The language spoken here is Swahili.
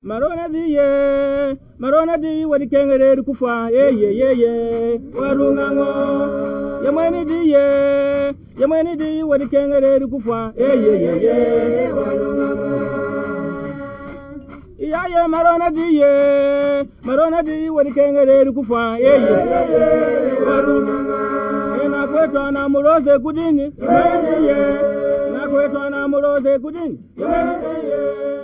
marona di wadi kengere kufa ye warungango yamani di wadi kengere kufa ye warungango ya marona di wadi kengere kufa ye warungango na kwetu na muroze kudini na kwetu na muroze kudini